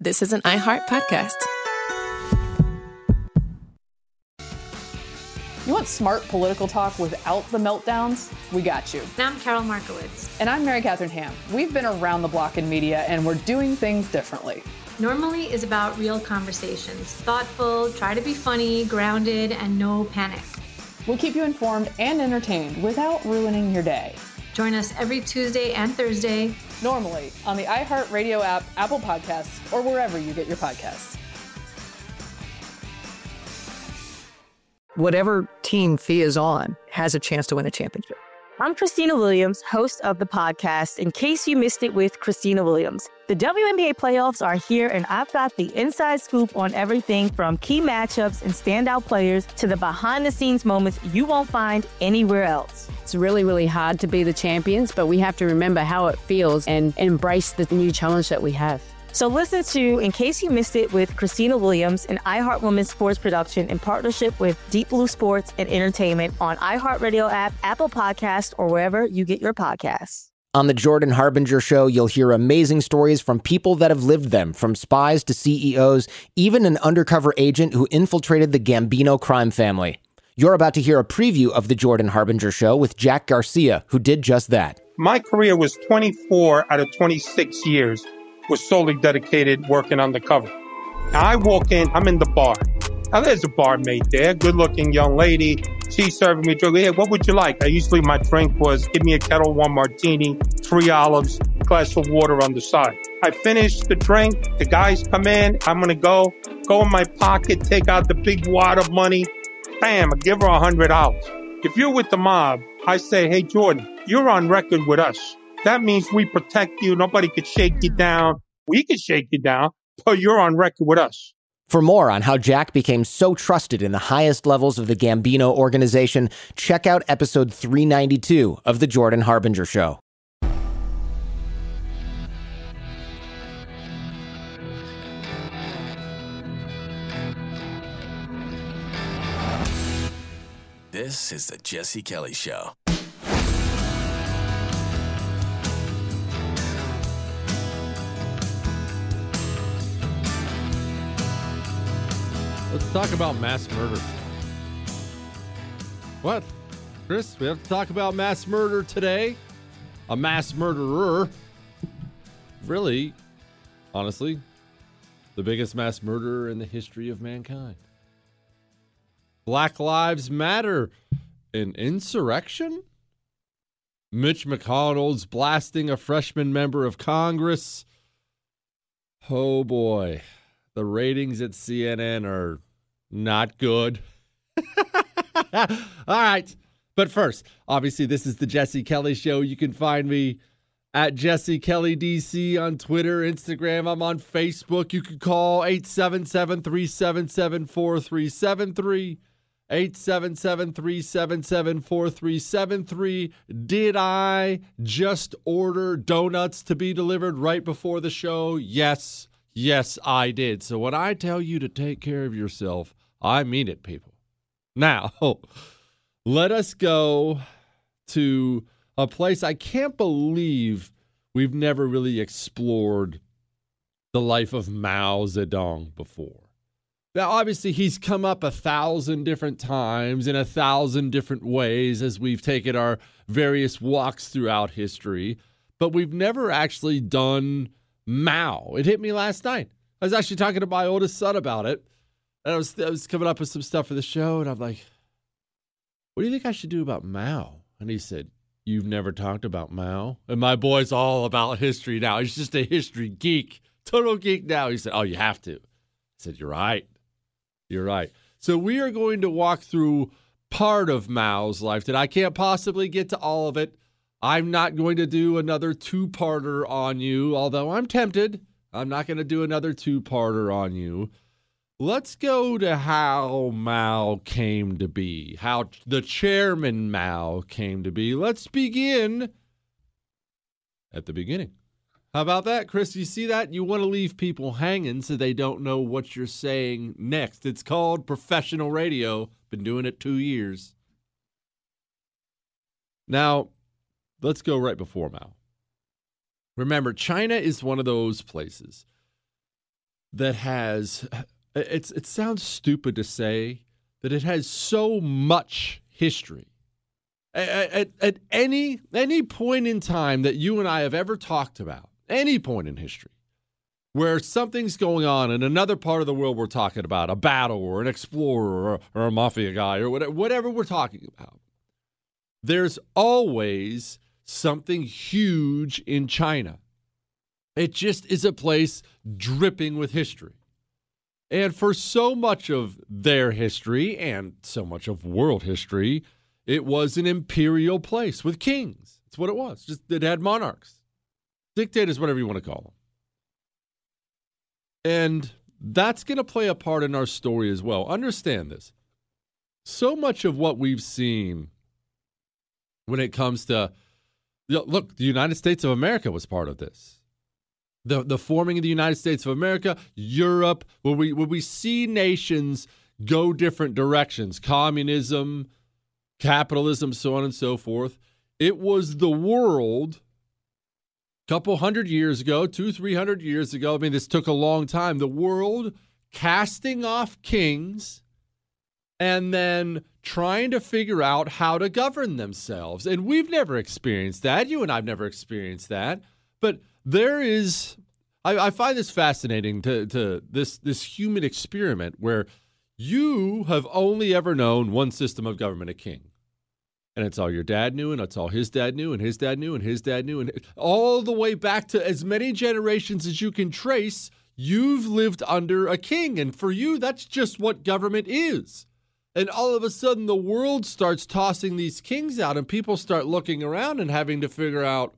this is an iHeart podcast. You want smart political talk without the meltdowns? We got you. And I'm Carol Markowitz. And I'm Mary Catherine Ham. We've been around the block in media, and we're doing things differently. Normally is about real conversations. Thoughtful, try to be funny, grounded, and no panic. We'll keep you informed and entertained without ruining your day. Join us every Tuesday and Thursday. Normally on the iHeartRadio app, Apple Podcasts, or wherever you get your podcasts. Whatever team Fia is on has a chance to win a championship. I'm Christina Williams, host of the podcast, In Case You Missed It with Christina Williams. The WNBA playoffs are here, and I've got the inside scoop on everything from key matchups and standout players to the behind-the-scenes moments you won't find anywhere else. It's really, really hard to be the champions, but we have to remember how it feels and embrace the new challenge that we have. So listen to In Case You Missed It with Christina Williams, an iHeart Women's Sports production in partnership with Deep Blue Sports and Entertainment on iHeartRadio app, Apple Podcasts, or wherever you get your podcasts. On the Jordan Harbinger Show, you'll hear amazing stories from people that have lived them, from spies to CEOs, even an undercover agent who infiltrated the Gambino crime family. You're about to hear a preview of the Jordan Harbinger Show with Jack Garcia, who did just that. My career was 24 out of 26 years was solely dedicated working undercover. Now I walk in, I'm in the bar. Now there's a barmaid there, good-looking young lady. She's serving me a drink. Hey, what would you like? My drink was, give me a Kettle One martini, 3 olives, glass of water on the side. I finish the drink, the guys come in, I'm gonna go in my pocket, take out the big wad of money, bam, I give her $100. If you're with the mob, I say, hey, Jordan, you're on record with us. That means we protect you. Nobody could shake you down. We could shake you down, but you're on record with us. For more on how Jack became so trusted in the highest levels of the Gambino organization, check out episode 392 of The Jordan Harbinger Show. This is the Jesse Kelly Show. Let's talk about mass murder. What? Chris, we have to talk about mass murder today? A mass murderer. Really, honestly, the biggest mass murderer in the history of mankind. Black Lives Matter. An insurrection? Mitch McConnell's blasting a freshman member of Congress. Oh boy. The ratings at CNN are not good. All right. But first, obviously, this is the Jesse Kelly Show. You can find me at Jesse Kelly DC on Twitter, Instagram. I'm on Facebook. You can call 877-377-4373. 877-377-4373. Did I just order donuts to be delivered right before the show? Yes. Yes, I did. So when I tell you to take care of yourself, I mean it, people. Now, let us go to a place I can't believe we've never really explored the life of Mao Zedong before. Now, obviously, he's come up 1,000 different times in 1,000 different ways as we've taken our various walks throughout history, but we've never actually done Mao. It hit me last night. I was actually talking to my oldest son about it, and I was coming up with some stuff for the show, and I'm like, what do you think I should do about Mao? And he said, you've never talked about Mao? And my boy's all about history now. He's just a history geek, total geek now. He said, oh, you have to. I said, you're right. You're right. So we are going to walk through part of Mao's life that I can't possibly get to all of it. I'm not going to do another two-parter on you, although I'm tempted. I'm not going to do another two-parter on you. Let's go to how Mao came to be, how the chairman Mao came to be. Let's begin at the beginning. How about that, Chris? You see that? You want to leave people hanging so they don't know what you're saying next. It's called professional radio. Been doing it 2 years. Now, let's go right before Mao. Remember, China is one of those places that has, it sounds stupid to say that it has so much history. At any point in time that you and I have ever talked about, any point in history, where something's going on in another part of the world we're talking about, a battle or an explorer or a mafia guy or whatever we're talking about, there's always something huge in China. It just is a place dripping with history. And for so much of their history and so much of world history, it was an imperial place with kings. That's what it was. Just it had monarchs, dictators, whatever you want to call them. And that's going to play a part in our story as well. Understand this. So much of what we've seen when it comes to, look, the United States of America was part of this. The forming of the United States of America, Europe, where we see nations go different directions, communism, capitalism, so on and so forth. It was the world a couple hundred years ago, 200-300 years ago. I mean, this took a long time. The world casting off kings and then trying to figure out how to govern themselves. And we've never experienced that. You and I've never experienced that. But there is, I find this fascinating to this human experiment where you have only ever known one system of government, a king. And it's all your dad knew, and it's all his dad knew, and his dad knew, and his dad knew, and all the way back to as many generations as you can trace, you've lived under a king. And for you, that's just what government is. And all of a sudden, the world starts tossing these kings out, and people start looking around and having to figure out,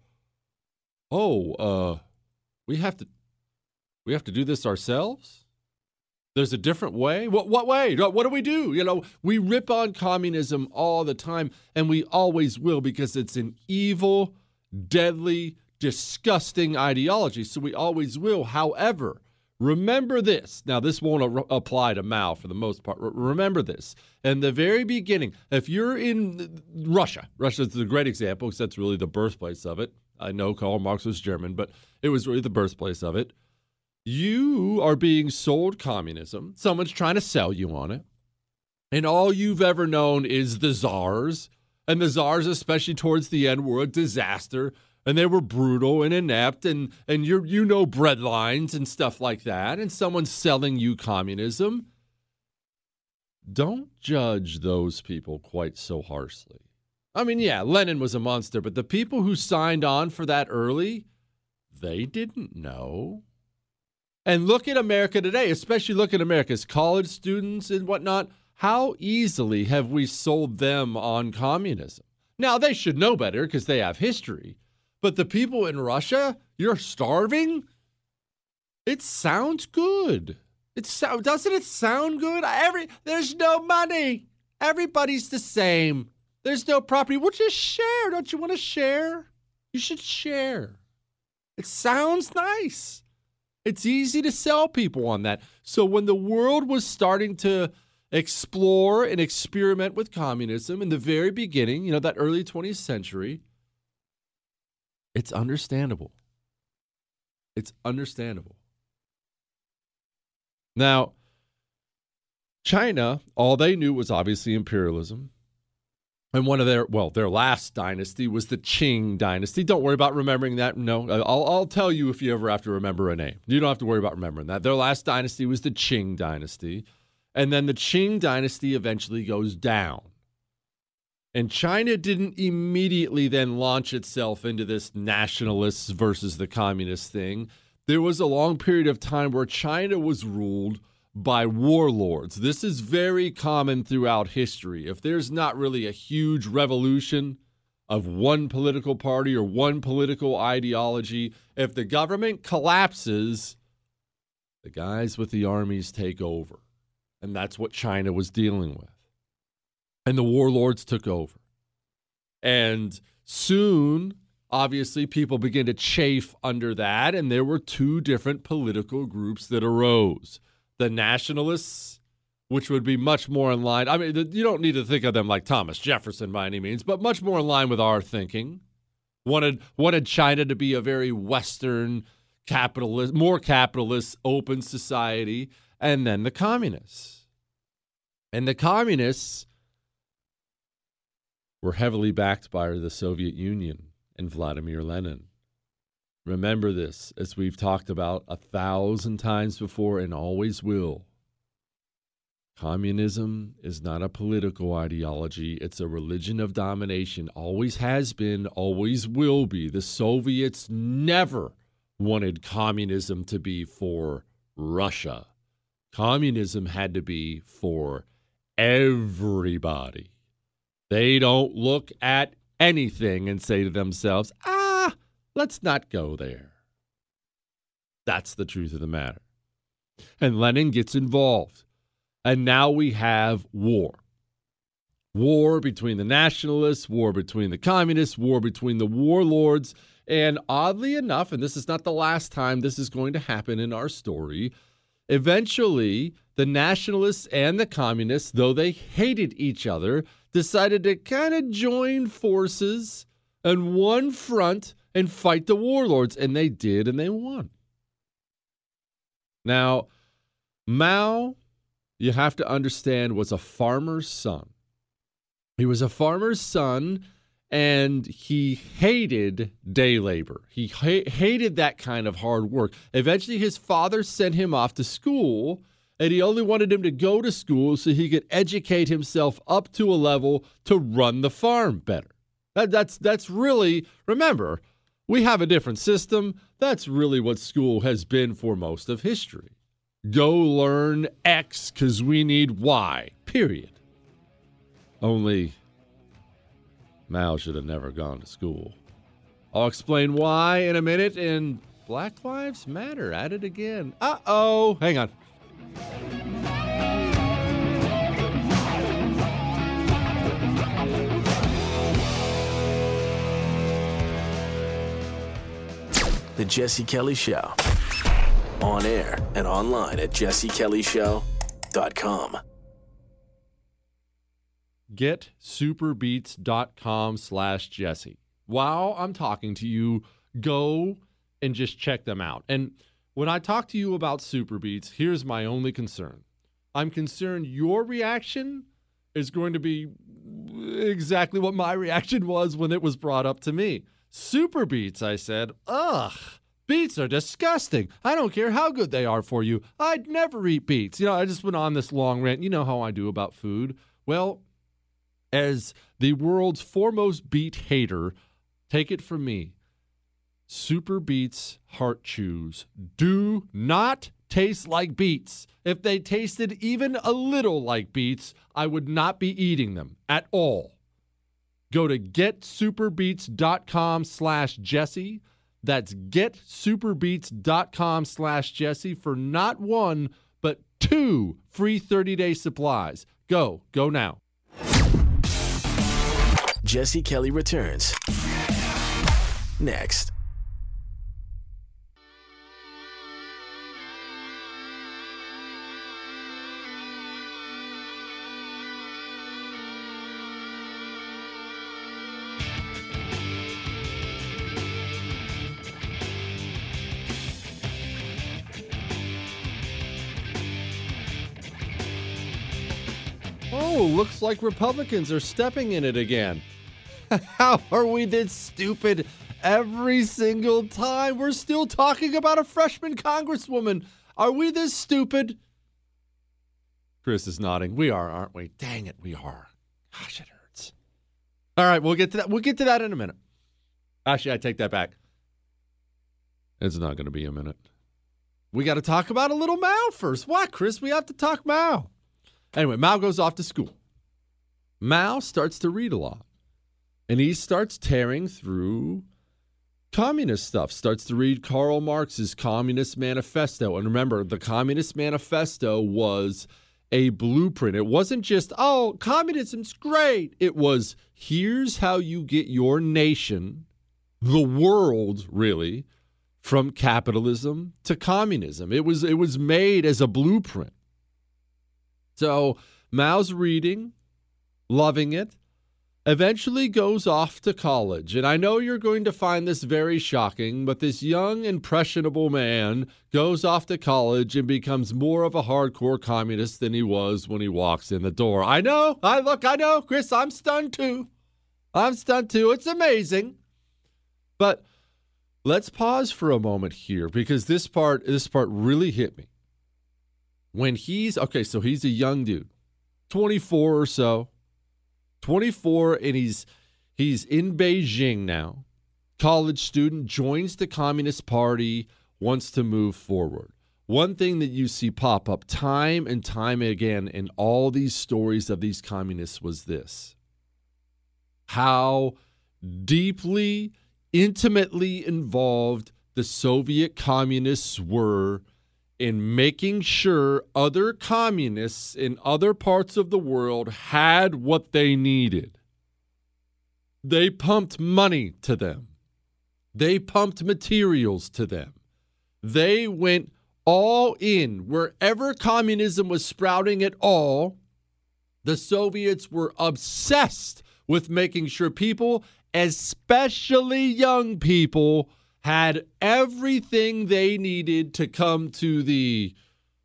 we have to do this ourselves? There's a different way? What way? What do we do? You know, we rip on communism all the time, and we always will because it's an evil, deadly, disgusting ideology. So we always will. However, remember this. Now, this won't apply to Mao for the most part. Remember this. In the very beginning, if you're in Russia's a great example because that's really the birthplace of it. I know Karl Marx was German, but it was really the birthplace of it. You are being sold communism. Someone's trying to sell you on it. And all you've ever known is the czars. And the czars, especially towards the end, were a disaster. And they were brutal and inept. And you know bread lines and stuff like that. And someone's selling you communism. Don't judge those people quite so harshly. I mean, yeah, Lenin was a monster. But the people who signed on for that early, they didn't know. And look at America today, especially look at America's college students and whatnot. How easily have we sold them on communism? Now, they should know better because they have history. But the people in Russia, you're starving? It sounds good. Doesn't it sound good? There's no money. Everybody's the same. There's no property. Well, just share. Don't you want to share? You should share. It sounds nice. It's easy to sell people on that. So when the world was starting to explore and experiment with communism in the very beginning, that early 20th century, it's understandable. It's understandable. Now, China, all they knew was obviously imperialism. And one of their last dynasty was the Qing dynasty. Don't worry about remembering that. No, I'll tell you if you ever have to remember a name. You don't have to worry about remembering that. Their last dynasty was the Qing dynasty. And then the Qing dynasty eventually goes down. And China didn't immediately then launch itself into this nationalists versus the communist thing. There was a long period of time where China was ruled by warlords. This is very common throughout history. If there's not really a huge revolution of one political party or one political ideology, if the government collapses, the guys with the armies take over. And that's what China was dealing with. And the warlords took over. And soon, obviously, people began to chafe under that, and there were two different political groups that arose. The nationalists, which would be much more in line. I mean, you don't need to think of them like Thomas Jefferson by any means, but much more in line with our thinking. Wanted China to be a very Western more capitalist, open society, and then the communists. And the communists were heavily backed by the Soviet Union and Vladimir Lenin. Remember this, as we've talked about 1,000 times before and always will. Communism is not a political ideology. It's a religion of domination. Always has been, always will be. The Soviets never wanted communism to be for Russia. Communism had to be for everybody. They don't look at anything and say to themselves, let's not go there. That's the truth of the matter. And Lenin gets involved. And now we have war. War between the nationalists, war between the communists, war between the warlords. And oddly enough, and this is not the last time this is going to happen in our story, eventually the nationalists and the communists, though they hated each other, decided to kind of join forces on one front and fight the warlords. And they did, and they won. Now, Mao, you have to understand, was a farmer's son. He was a farmer's son, and he hated day labor. He hated that kind of hard work. Eventually, his father sent him off to school, and he only wanted him to go to school so he could educate himself up to a level to run the farm better. That's really, remember, we have a different system. That's really what school has been for most of history. Go learn X because we need Y, period. Only Mao should have never gone to school. I'll explain why in a minute, and Black Lives Matter at it again. Uh-oh. Hang on. The Jesse Kelly Show. On air and online at jessekellyshow.com. GetSuperBeats.com/Jesse. While I'm talking to you, go and just check them out. And when I talk to you about Superbeats, here's my only concern. I'm concerned your reaction is going to be exactly what my reaction was when it was brought up to me. Superbeats, I said, ugh. Beets are disgusting. I don't care how good they are for you. I'd never eat beets. I just went on this long rant. You know how I do about food. Well, as the world's foremost beet hater, take it from me. Superbeats Heart Chews do not taste like beets. If they tasted even a little like beets, I would not be eating them at all. Go to getsuperbeats.com/Jesse. That's getsuperbeats.com/Jesse for not one, but 2 free 30-day supplies. Go now. Jesse Kelly returns next. Oh, looks like Republicans are stepping in it again. How are we this stupid every single time? We're still talking about a freshman congresswoman. Are we this stupid? Chris is nodding. We are, aren't we? Dang it, we are. Gosh, it hurts. All right, we'll get to that. We'll get to that in a minute. Actually, I take that back. It's not going to be a minute. We got to talk about a little Mao first. Why, Chris? We have to talk Mao. Anyway, Mao goes off to school. Mao starts to read a lot. And he starts tearing through communist stuff, starts to read Karl Marx's Communist Manifesto. And remember, the Communist Manifesto was a blueprint. It wasn't just, oh, communism's great. It was, here's how you get your nation, the world, really, from capitalism to communism. It was made as a blueprint. So Mao's reading, loving it. eventually goes off to college. And I know you're going to find this very shocking, but this young, impressionable man goes off to college and becomes more of a hardcore communist than he was when he walks in the door. I know, Chris, I'm stunned too. It's amazing. But let's pause for a moment here, because this part really hit me. When he's a young dude, 24 or so, 24, and he's in Beijing now. College student, joins the Communist Party, wants to move forward. One thing that you see pop up time and time again in all these stories of these communists was this: how deeply, intimately involved the Soviet communists were in making sure other communists in other parts of the world had what they needed. They pumped money to them. They pumped materials to them. They went all in. Wherever communism was sprouting at all, the Soviets were obsessed with making sure people, especially young people, had everything they needed to come to the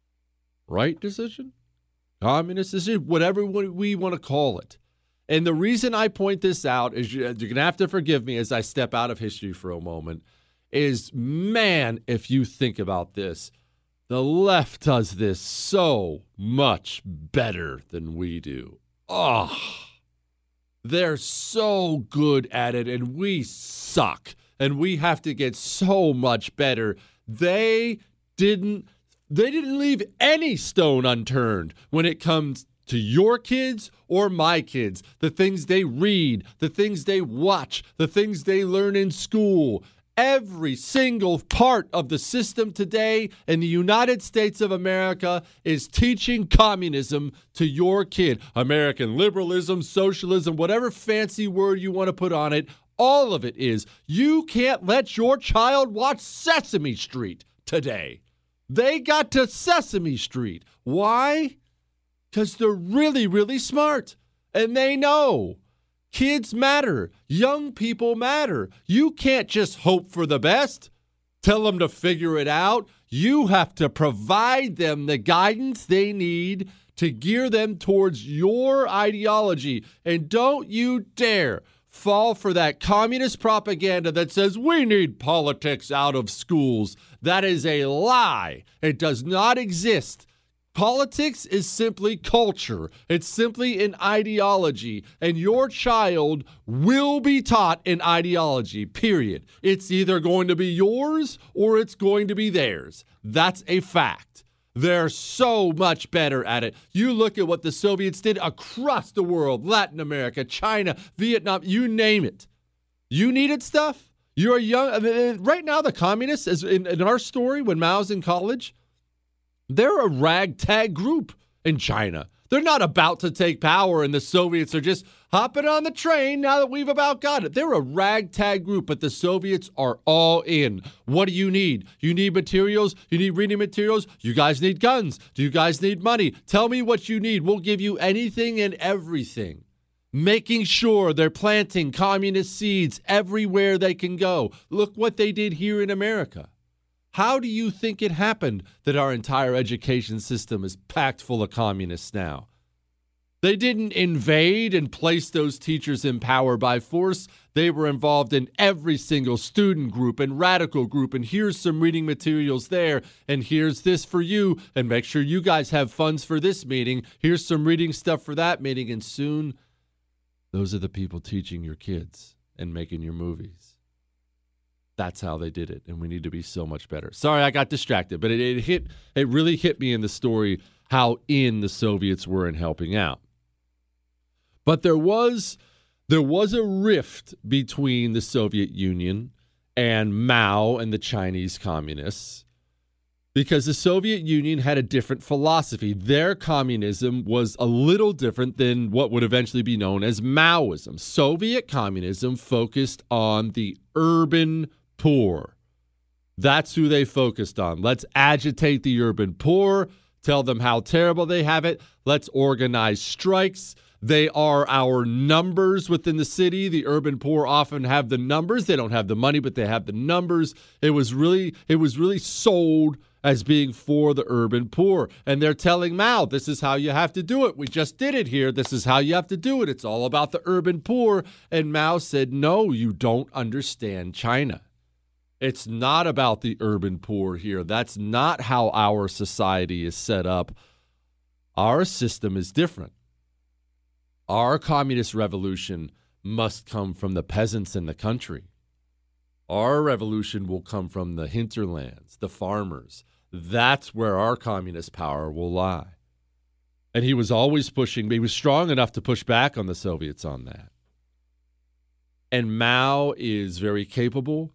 right decision, communist decision, whatever we want to call it. And the reason I point this out is, you're going to have to forgive me as I step out of history for a moment, is, man, if you think about this, the left does this so much better than we do. Oh, they're so good at it, and we suck. And we have to get so much better. They didn't leave any stone unturned when it comes to your kids or my kids. The things they read, the things they watch, the things they learn in school. Every single part of the system today in the United States of America is teaching communism to your kid. American liberalism, socialism, whatever fancy word you want to put on it. All of it is, you can't let your child watch Sesame Street today. They got to Sesame Street. Why? Because they're really, really smart. And they know. Kids matter. Young people matter. You can't just hope for the best. Tell them to figure it out. You have to provide them the guidance they need to gear them towards your ideology. And don't you dare fall for that communist propaganda that says we need politics out of schools. That is a lie. It does not exist. Politics is simply culture. It's simply an ideology, and your child will be taught an ideology, period. It's either going to be yours or it's going to be theirs. That's a fact. They're so much better at it. You look at what the Soviets did across the world, Latin America, China, Vietnam, you name it. You needed stuff. You're young. Right now, the communists, as in our story, when Mao's in college, they're a ragtag group in China. They're not about to take power, and the Soviets are just hopping on the train now that we've about got it. They're a ragtag group, but the Soviets are all in. What do you need? You need materials? You need reading materials? You guys need guns? Do you guys need money? Tell me what you need. We'll give you anything and everything. Making sure they're planting communist seeds everywhere they can go. Look what they did here in America. How do you think it happened that our entire education system is packed full of communists now? They didn't invade and place those teachers in power by force. They were involved in every single student group and radical group. And here's some reading materials there. And here's this for you. And make sure you guys have funds for this meeting. Here's some reading stuff for that meeting. And soon, those are the people teaching your kids and making your movies. That's how they did it, and we need to be so much better. Sorry, I got distracted, but it really hit me in the story how in the Soviets were in helping out. But there was a rift between the Soviet Union and Mao and the Chinese communists because the Soviet Union had a different philosophy. Their communism was a little different than what would eventually be known as Maoism. Soviet communism focused on the urban poor. That's who they focused on. Let's agitate the urban poor tell them how terrible they have it. Let's organize strikes. They are our numbers within the city. The urban poor often have the numbers. They don't have the money, but they have the numbers. It was really sold as being for the urban poor. And they're telling Mao, this is how you have to do it. We just did it here. This is how you have to do it. It's all about the urban poor. And Mao said, no, you don't understand China. It's not about the urban poor here. That's not how our society is set up. Our system is different. Our communist revolution must come from the peasants in the country. Our revolution will come from the hinterlands, the farmers. That's where our communist power will lie. And he was always pushing, he was strong enough to push back on the Soviets on that. And Mao is very capable.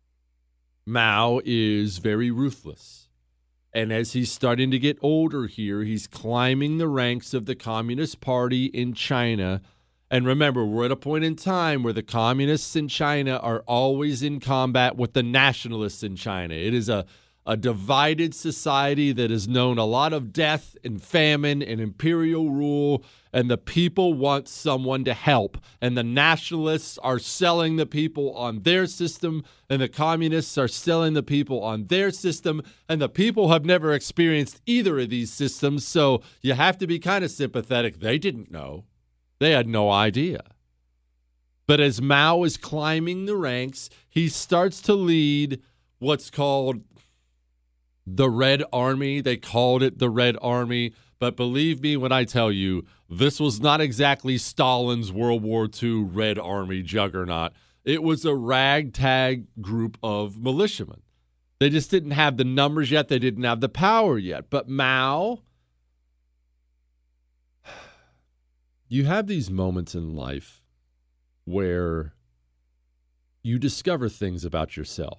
Mao is very ruthless. And as he's starting to get older here, he's climbing the ranks of the Communist Party in China. And remember, we're at a point in time where the communists in China are always in combat with the nationalists in China. It is a divided society that has known a lot of death and famine and imperial rule, and the people want someone to help. And the nationalists are selling the people on their system, and the communists are selling the people on their system, and the people have never experienced either of these systems, so you have to be kind of sympathetic. They didn't know. They had no idea. But as Mao is climbing the ranks, he starts to lead what's called the Red Army. They called it the Red Army. But believe me when I tell you, this was not exactly Stalin's World War II Red Army juggernaut. It was a ragtag group of militiamen. They just didn't have the numbers yet. They didn't have the power yet. But Mao, you have these moments in life where you discover things about yourself.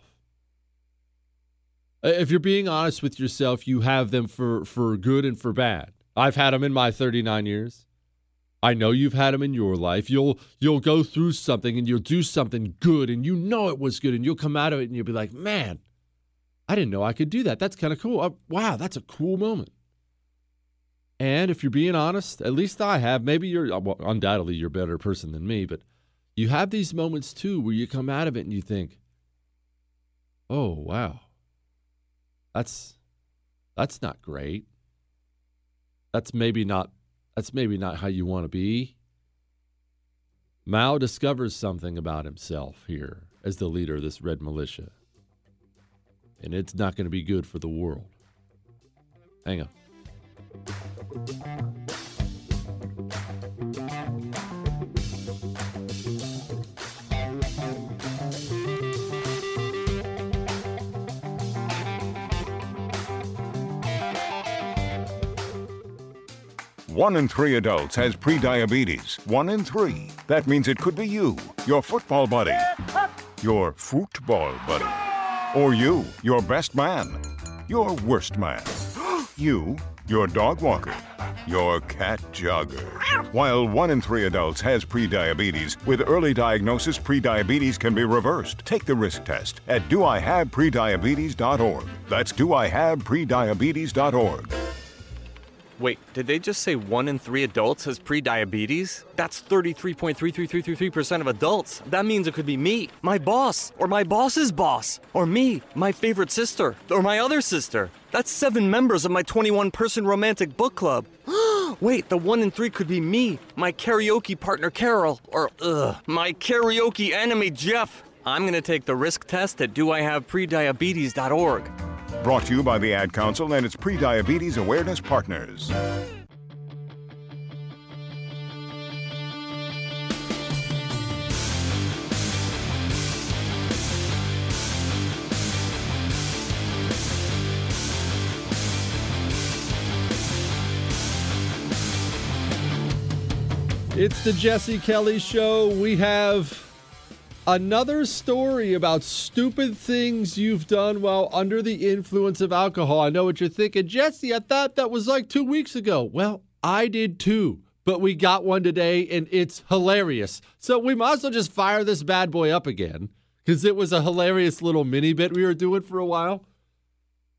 If you're being honest with yourself, you have them for good and for bad. I've had them in my 39 years. I know you've had them in your life. You'll go through something and you'll do something good and you know it was good and you'll come out of it and you'll be like, man, I didn't know I could do that. That's kind of cool. Wow, that's a cool moment. And if you're being honest, at least I have, maybe undoubtedly you're a better person than me, but you have these moments too where you come out of it and you think, oh, wow. That's not great. That's maybe not how you want to be. Mao discovers something about himself here as the leader of this Red Militia. And it's not going to be good for the world. Hang on. One in 3 adults has prediabetes. 1 in 3. That means it could be you, your football buddy, your football buddy, or you, your best man, your worst man, you, your dog walker, your cat jogger. While 1 in 3 adults has prediabetes, with early diagnosis, prediabetes can be reversed. Take the risk test at doihaveprediabetes.org. That's doihaveprediabetes.org. Wait, did they just say 1 in 3 adults has prediabetes? That's 33.33333% of adults. That means it could be me, my boss, or my boss's boss, or me, my favorite sister, or my other sister. That's 7 members of my 21-person romantic book club. Wait, the 1 in 3 could be me, my karaoke partner Carol, or my karaoke enemy Jeff. I'm gonna take the risk test at doihaveprediabetes.org. Brought to you by the Ad Council and its Prediabetes Awareness Partners. It's the Jesse Kelly Show. We have another story about stupid things you've done while under the influence of alcohol. I know what you're thinking. Jesse, I thought that was like 2 weeks ago. Well, I did too, but we got one today and it's hilarious. So we might as well just fire this bad boy up again because it was a hilarious little mini bit we were doing for a while.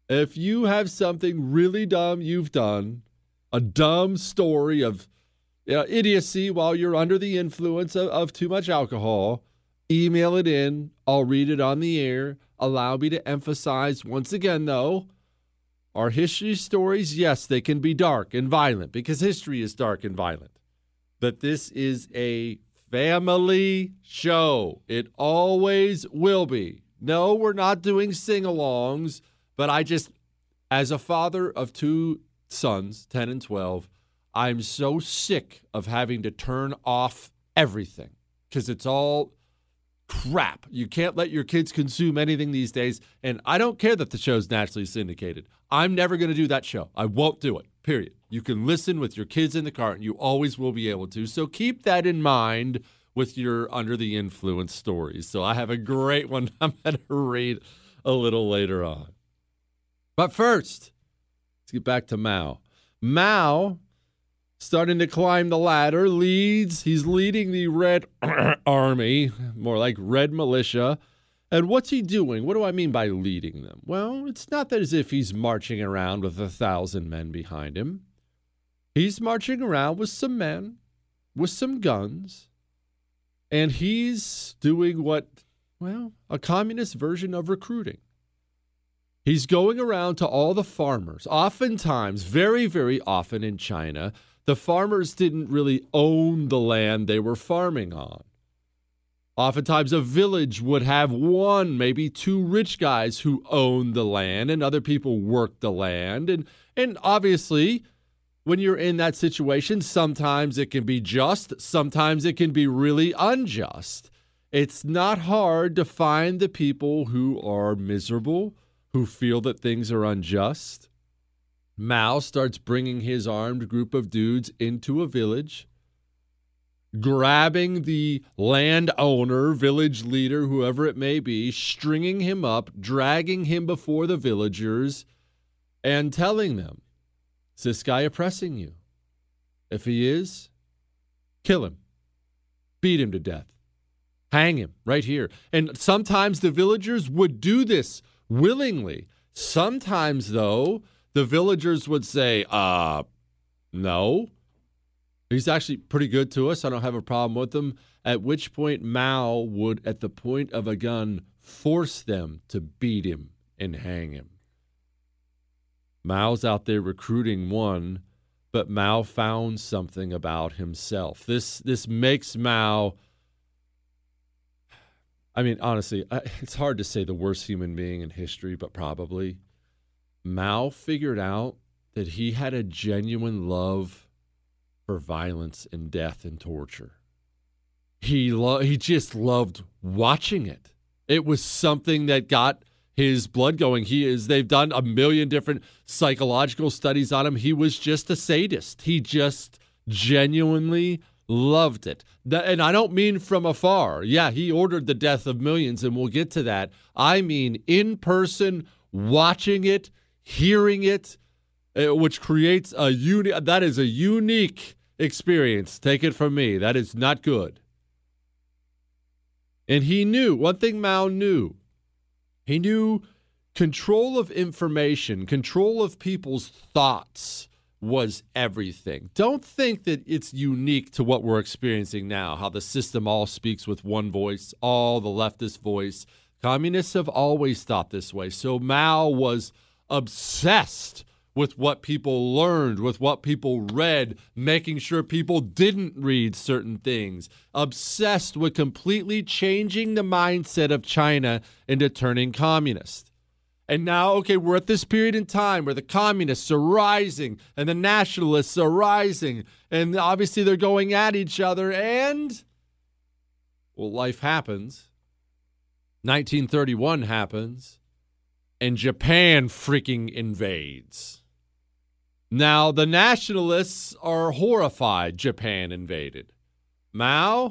If you have something really dumb you've done, a dumb story of idiocy while you're under the influence of too much alcohol, email it in. I'll read it on the air. Allow me to emphasize once again, though, our history stories, yes, they can be dark and violent because history is dark and violent. But this is a family show. It always will be. No, we're not doing sing-alongs, but I just, as a father of two sons, 10 and 12, I'm so sick of having to turn off everything because it's all crap. You can't let your kids consume anything these days, and I don't care that the show's nationally syndicated. I'm never going to do that show. I won't do it, period. You can listen with your kids in the car, and you always will be able to. So keep that in mind with your under the influence stories. So I have a great one I'm going to read a little later on. But first, let's get back to Mao. Mao, starting to climb the ladder, he's leading the Red Army, more like Red Militia. And what's he doing? What do I mean by leading them? Well, it's not that as if he's marching around with 1,000 men behind him. He's marching around with some men, with some guns, and he's doing a communist version of recruiting. He's going around to all the farmers. Oftentimes, very, very often in China, the farmers didn't really own the land they were farming on. Oftentimes, a village would have one, maybe two rich guys who owned the land, and other people worked the land. And obviously, when you're in that situation, sometimes it can be just, sometimes it can be really unjust. It's not hard to find the people who are miserable, who feel that things are unjust. Mao starts bringing his armed group of dudes into a village, grabbing the landowner, village leader, whoever it may be, stringing him up, dragging him before the villagers, and telling them, is this guy oppressing you? If he is, kill him. Beat him to death. Hang him right here. And sometimes the villagers would do this willingly. Sometimes, though, the villagers would say, no. He's actually pretty good to us. I don't have a problem with him. At which point Mao would, at the point of a gun, force them to beat him and hang him. Mao's out there recruiting one, but Mao found something about himself. This makes Mao, I mean, honestly, it's hard to say the worst human being in history, but probably. Mao figured out that he had a genuine love for violence and death and torture. He just loved watching it. It was something that got his blood going. They've done a million different psychological studies on him. He was just a sadist. He just genuinely loved it. And I don't mean from afar. Yeah, he ordered the death of millions, and we'll get to that. I mean in person, watching it, hearing it, which creates that is a unique experience. Take it from me. That is not good. And he knew, one thing Mao knew, he knew control of information, control of people's thoughts was everything. Don't think that it's unique to what we're experiencing now, how the system all speaks with one voice, all the leftist voice. Communists have always thought this way. So Mao was obsessed with what people learned, with what people read, making sure people didn't read certain things, obsessed with completely changing the mindset of China into turning communist. And now, okay, we're at this period in time where the communists are rising and the nationalists are rising, and obviously they're going at each other, and, well, life happens. 1931 happens, and Japan freaking invades. Now, the nationalists are horrified Japan invaded. Mao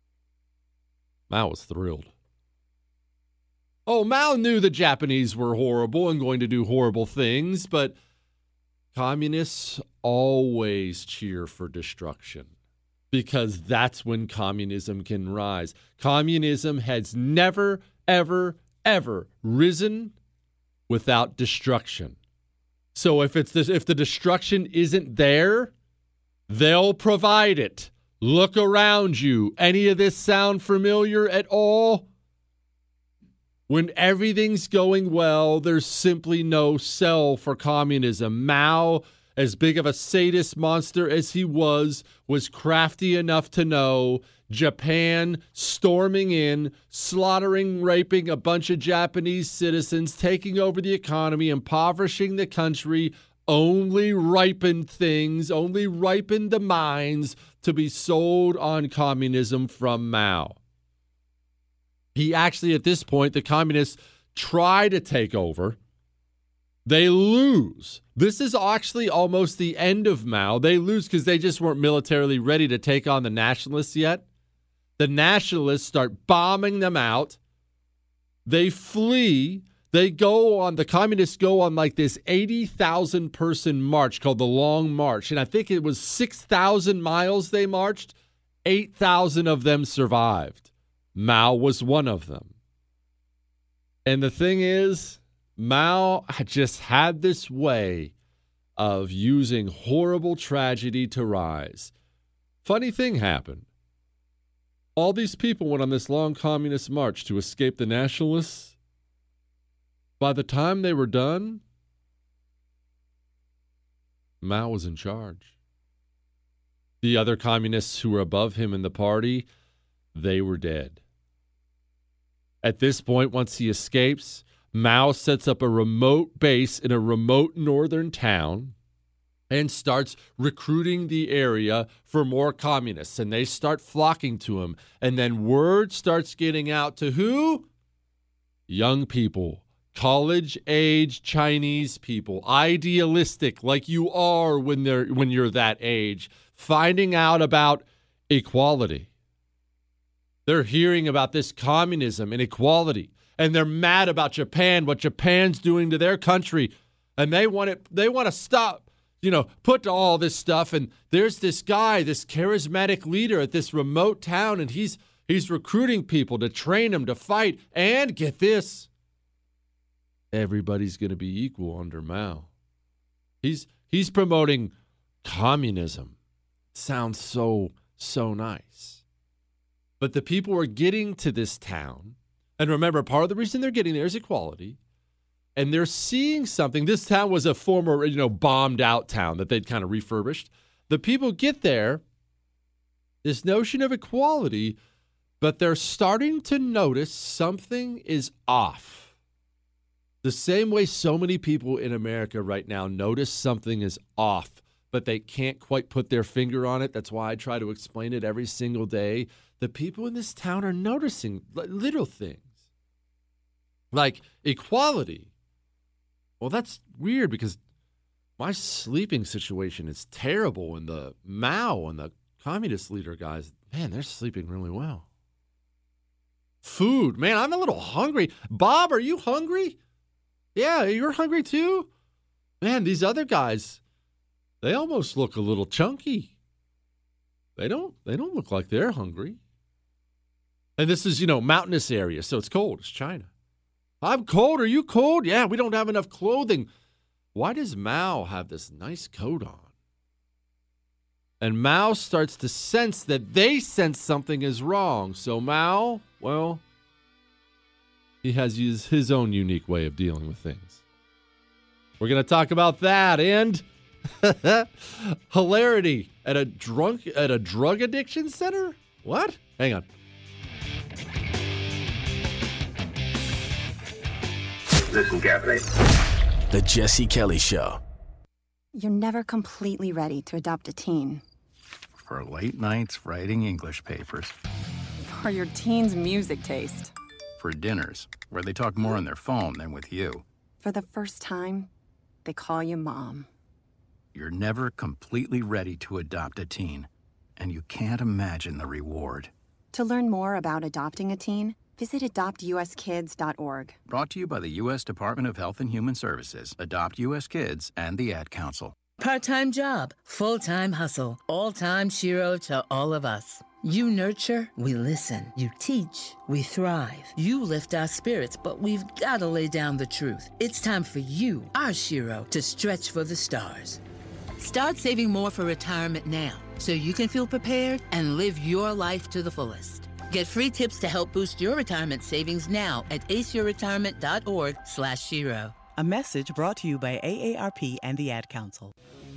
was thrilled. Oh, Mao knew the Japanese were horrible and going to do horrible things, but communists always cheer for destruction because that's when communism can rise. Communism has never, ever, ever risen without destruction. So if the destruction isn't there, they'll provide it. Look around you. Any of this sound familiar at all? When everything's going well, there's simply no sell for communism. Mao, as big of a sadist monster as he was crafty enough to know Japan storming in, slaughtering, raping a bunch of Japanese citizens, taking over the economy, impoverishing the country, only ripened the minds to be sold on communism from Mao. He actually, at this point, the communists try to take over. They lose. This is actually almost the end of Mao. They lose because they just weren't militarily ready to take on the nationalists yet. The nationalists start bombing them out. They flee. The communists go on like this 80,000 person march called the Long March. And I think it was 6,000 miles they marched. 8,000 of them survived. Mao was one of them. And the thing is, Mao just had this way of using horrible tragedy to rise. Funny thing happened. All these people went on this long communist march to escape the nationalists. By the time they were done, Mao was in charge. The other communists who were above him in the party, they were dead. At this point, once he escapes, Mao sets up a remote base in a remote northern town and starts recruiting the area for more communists. And they start flocking to him. And then word starts getting out to who? Young people. College-age Chinese people. Idealistic like you are when you're that age. Finding out about equality. They're hearing about this communism and equality. And they're mad about Japan, what Japan's doing to their country. And they want to stop. Put all this stuff, and there's this guy, this charismatic leader at this remote town, and he's recruiting people to train them to fight. And get this, everybody's going to be equal under Mao. He's promoting communism. Sounds so nice. But the people are getting to this town, and remember, part of the reason they're getting there is equality. And they're seeing something. This town was a former, bombed out town that they'd kind of refurbished. The people get there, this notion of equality, but they're starting to notice something is off. The same way so many people in America right now notice something is off, but they can't quite put their finger on it. That's why I try to explain it every single day. The people in this town are noticing little things like equality. Well, that's weird because my sleeping situation is terrible, and the Mao and the communist leader guys, man, they're sleeping really well. Food, man, I'm a little hungry. Bob, are you hungry? Yeah, you're hungry too? Man, these other guys, they almost look a little chunky. They don't look like they're hungry. And this is, mountainous area, so it's cold. It's China. I'm cold. Are you cold? Yeah, we don't have enough clothing. Why does Mao have this nice coat on? And Mao starts to sense that they sense something is wrong. So Mao, well, he has his own unique way of dealing with things. We're going to talk about that and hilarity at a drug addiction center? What? Hang on. Listen carefully. The Jesse Kelly Show. You're never completely ready to adopt a teen. For late nights writing English papers. For your teen's music taste. For dinners, where they talk more on their phone than with you. For the first time, they call you mom. You're never completely ready to adopt a teen, and you can't imagine the reward. To learn more about adopting a teen, visit adoptuskids.org. Brought to you by the U.S. Department of Health and Human Services, Adopt U.S. Kids, and the Ad Council. Part-time job, full-time hustle, all-time Shiro to all of us. You nurture, we listen. You teach, we thrive. You lift our spirits, but we've got to lay down the truth. It's time for you, our Shiro, to stretch for the stars. Start saving more for retirement now, so you can feel prepared and live your life to the fullest. Get free tips to help boost your retirement savings now at aceyourretirement.org/Shiro. A message brought to you by AARP and the Ad Council.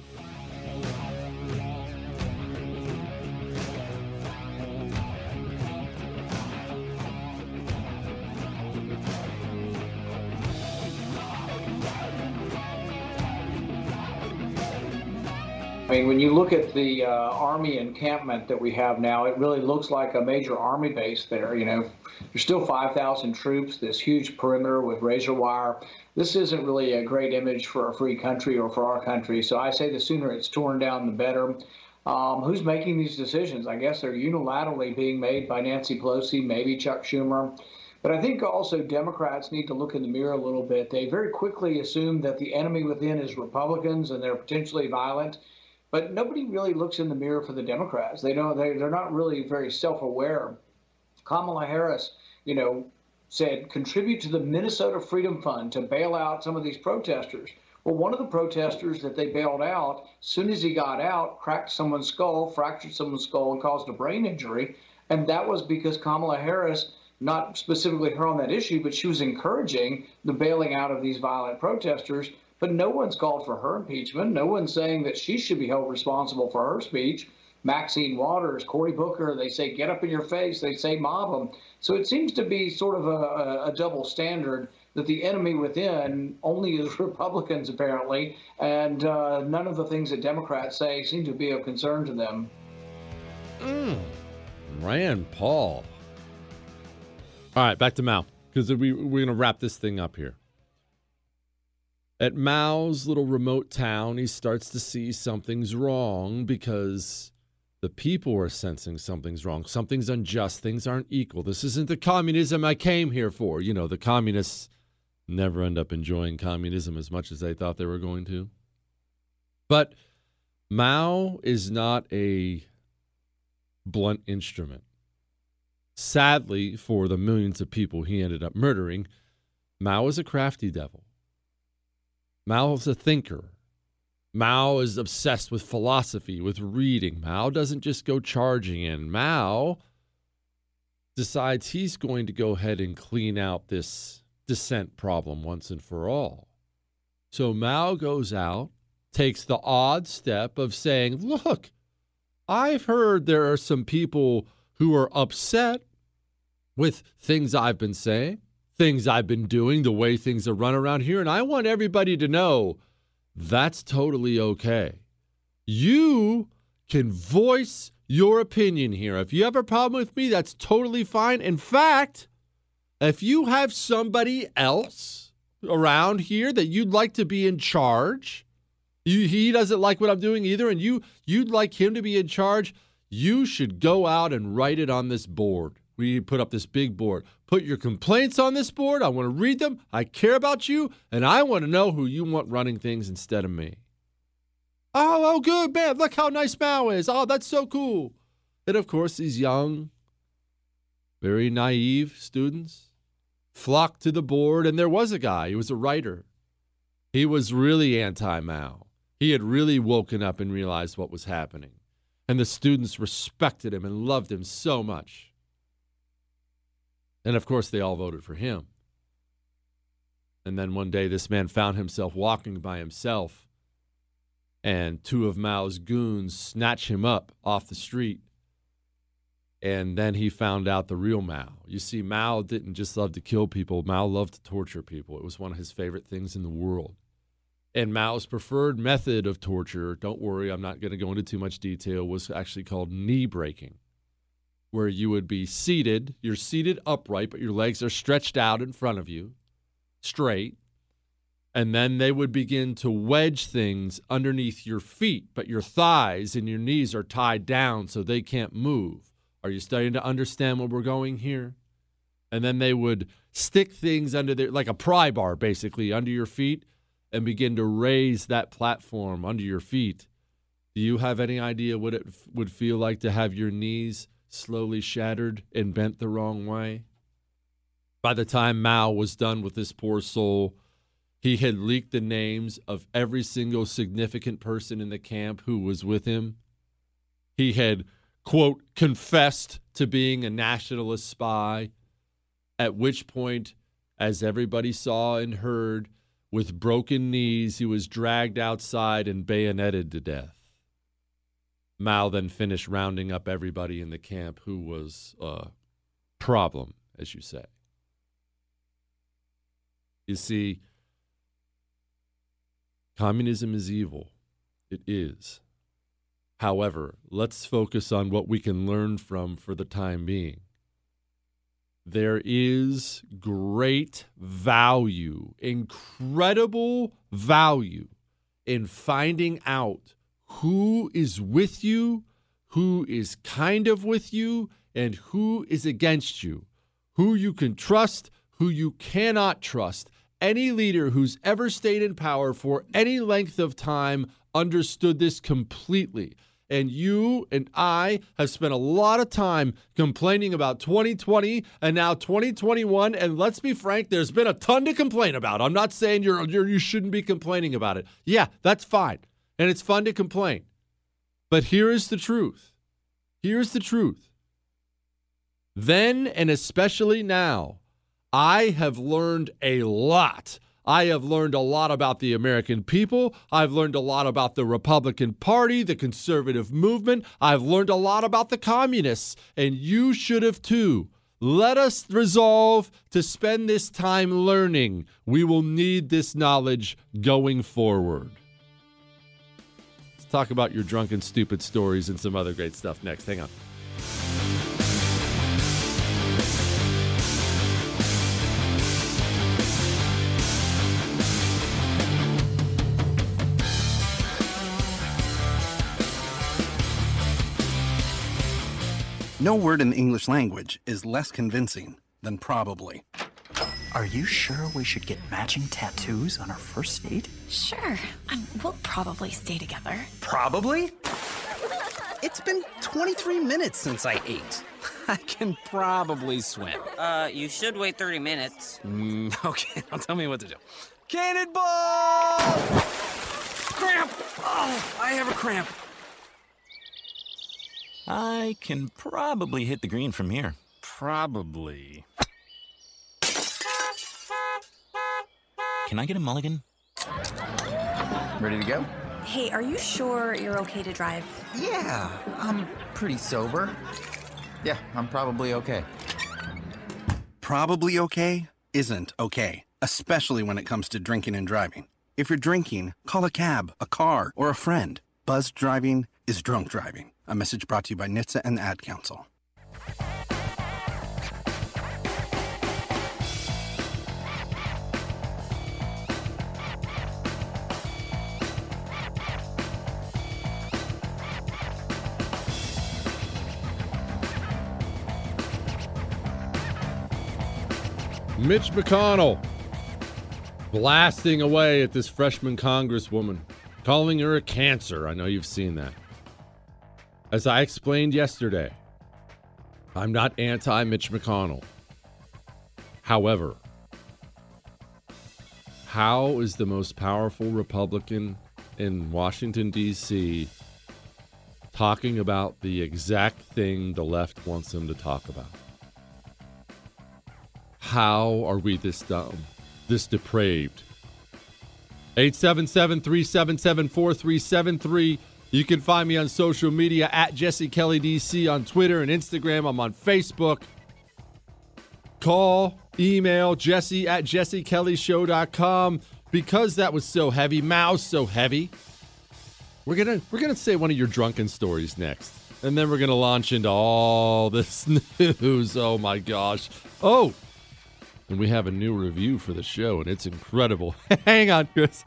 I mean, when you look at the Army encampment that we have now, it really looks like a major Army base there. You know, there's still 5,000 troops, this huge perimeter with razor wire. This isn't really a great image for a free country or for our country. So I say the sooner it's torn down, the better. Who's making these decisions? I guess they're unilaterally being made by Nancy Pelosi, maybe Chuck Schumer. But I think also Democrats need to look in the mirror a little bit. They very quickly assume that the enemy within is Republicans and they're potentially violent. But nobody really looks in the mirror for the Democrats. They're not really very self-aware. Kamala Harris, said contribute to the Minnesota Freedom Fund to bail out some of these protesters. Well, one of the protesters that they bailed out, as soon as he got out, cracked someone's skull, fractured someone's skull, and caused a brain injury. And that was because Kamala Harris, not specifically her on that issue, but she was encouraging the bailing out of these violent protesters. But no one's called for her impeachment. No one's saying that she should be held responsible for her speech. Maxine Waters, Cory Booker, they say, get up in your face. They say, mob them. So it seems to be sort of a double standard that the enemy within only is Republicans, apparently, and none of the things that Democrats say seem to be of concern to them. Rand Paul. All right, back to Mao, because we're going to wrap this thing up here. At Mao's little remote town, he starts to see something's wrong because the people are sensing something's wrong. Something's unjust. Things aren't equal. This isn't the communism I came here for. You know, the communists never end up enjoying communism as much as they thought they were going to. But Mao is not a blunt instrument. Sadly, for the millions of people he ended up murdering, Mao is a crafty devil. Mao is a thinker. Mao is obsessed with philosophy, with reading. Mao doesn't just go charging in. Mao decides he's going to go ahead and clean out this dissent problem once and for all. So Mao goes out, takes the odd step of saying, look, I've heard there are some people who are upset with things I've been saying, things I've been doing, the way things are run around here, and I want everybody to know that's totally okay. You can voice your opinion here. If you have a problem with me, that's totally fine. In fact, if you have somebody else around here that you'd like to be in charge, he doesn't like what I'm doing either, and you'd like him to be in charge, you should go out and write it on this board. We put up this big board. Put your complaints on this board. I want to read them. I care about you, and I want to know who you want running things instead of me. Oh, good, man. Look how nice Mao is. Oh, that's so cool. And, of course, these young, very naive students flocked to the board, and there was a guy. He was a writer. He was really anti-Mao. He had really woken up and realized what was happening. And the students respected him and loved him so much. And, of course, they all voted for him. And then one day this man found himself walking by himself, and two of Mao's goons snatch him up off the street. And then he found out the real Mao. You see, Mao didn't just love to kill people. Mao loved to torture people. It was one of his favorite things in the world. And Mao's preferred method of torture, don't worry, I'm not going to go into too much detail, was actually called knee breaking, where you would be seated. You're seated upright, but your legs are stretched out in front of you, straight. And then they would begin to wedge things underneath your feet, but your thighs and your knees are tied down so they can't move. Are you starting to understand where we're going here? And then they would stick things under there, like a pry bar, basically, under your feet, and begin to raise that platform under your feet. Do you have any idea what it would feel like to have your knees slowly shattered and bent the wrong way. By the time Mao was done with this poor soul, he had leaked the names of every single significant person in the camp who was with him. He had, quote, confessed to being a nationalist spy, at which point, as everybody saw and heard, with broken knees, he was dragged outside and bayoneted to death. Mao then finished rounding up everybody in the camp who was a problem, as you say. You see, communism is evil. It is. However, let's focus on what we can learn from for the time being. There is great value, incredible value in finding out who is with you, who is kind of with you, and who is against you, who you can trust, who you cannot trust. Any leader who's ever stayed in power for any length of time understood this completely. And you and I have spent a lot of time complaining about 2020 and now 2021. And let's be frank, there's been a ton to complain about. I'm not saying you shouldn't be complaining about it. Yeah, that's fine. And it's fun to complain. But here is the truth. Here's the truth. Then, and especially now, I have learned a lot. I have learned a lot about the American people. I've learned a lot about the Republican Party, the conservative movement. I've learned a lot about the communists, and you should have too. Let us resolve to spend this time learning. We will need this knowledge going forward. Let's talk about your drunken, stupid stories and some other great stuff next. Hang on. No word in the English language is less convincing than probably. Are you sure we should get matching tattoos on our first date? Sure. We'll probably stay together. Probably? It's been 23 minutes since I ate. I can probably swim. You should wait 30 minutes. Okay, now tell me what to do. Cannonball! Cramp! Oh, I have a cramp. I can probably hit the green from here. Probably. Can I get a mulligan? Ready to go? Hey, are you sure you're okay to drive? Yeah, I'm pretty sober. Yeah, I'm probably okay. Probably okay isn't okay, especially when it comes to drinking and driving. If you're drinking, call a cab, a car, or a friend. Buzzed driving is drunk driving. A message brought to you by NHTSA and the Ad Council. Mitch McConnell blasting away at this freshman congresswoman, calling her a cancer. I know you've seen that. As I explained yesterday, I'm not anti-Mitch McConnell. However, how is the most powerful Republican in Washington, D.C. talking about the exact thing the left wants him to talk about? How are we this dumb, this depraved? 877-377-4373. You can find me on social media at Jesse Kelly DC on Twitter and Instagram. I'm on Facebook. Call, email Jesse at jessekellyshow.com. Because that was so heavy, Mao's so heavy, we're gonna say one of your drunken stories next. And then we're gonna launch into all this news. Oh my gosh. Oh, and we have a new review for the show, and it's incredible. Hang on, Chris.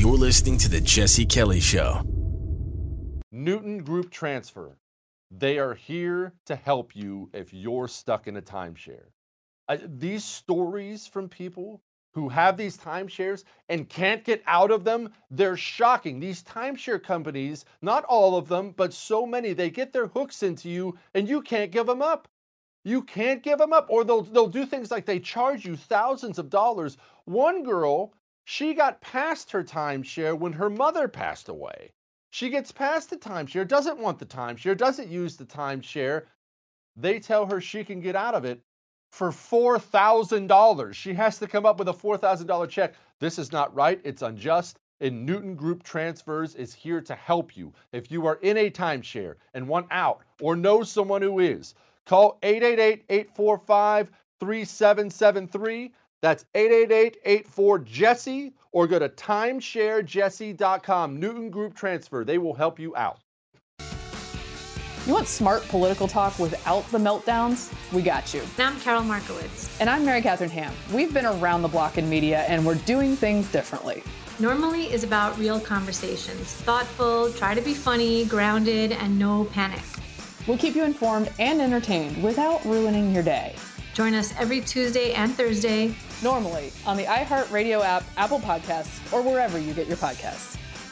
You're listening to The Jesse Kelly Show. Newton Group Transfer. They are here to help you if you're stuck in a timeshare. These stories from people who have these timeshares and can't get out of them, they're shocking. These timeshare companies, not all of them, but so many, they get their hooks into you and you can't give them up. You can't give them up, or they'll do things like they charge you thousands of dollars. One girl, she got past her timeshare when her mother passed away. She gets past the timeshare, doesn't want the timeshare, doesn't use the timeshare. They tell her she can get out of it for $4,000. She has to come up with a $4,000 check. This is not right. It's unjust. And Newton Group Transfers is here to help you. If you are in a timeshare and want out or know someone who is, call 888-845-3773. That's 888-84-JESSE, or go to timesharejesse.com. Newton Group Transfer. They will help you out. You want smart political talk without the meltdowns? We got you. And I'm Carol Markowitz. And I'm Mary Catherine Ham. We've been around the block in media, and we're doing things differently. Normally is about real conversations. Thoughtful, try to be funny, grounded, and no panic. We'll keep you informed and entertained without ruining your day. Join us every Tuesday and Thursday. Normally on the iHeartRadio app, Apple Podcasts, or wherever you get your podcasts.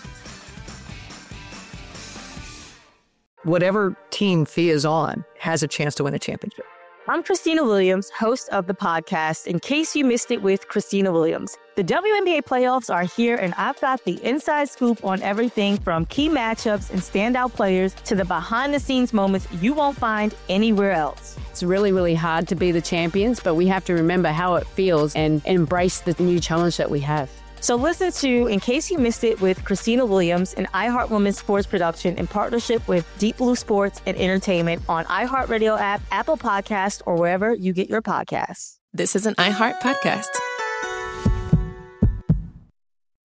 Whatever team Fee is on has a chance to win a championship. I'm Christina Williams, host of the podcast, In Case You Missed It with Christina Williams. The WNBA playoffs are here, and I've got the inside scoop on everything from key matchups and standout players to the behind-the-scenes moments you won't find anywhere else. It's really, really hard to be the champions, but we have to remember how it feels and embrace the new challenge that we have. So listen to In Case You Missed It with Christina Williams, an iHeart Women's sports production in partnership with Deep Blue Sports and Entertainment on iHeartRadio app, Apple Podcasts, or wherever you get your podcasts. This is an iHeart podcast.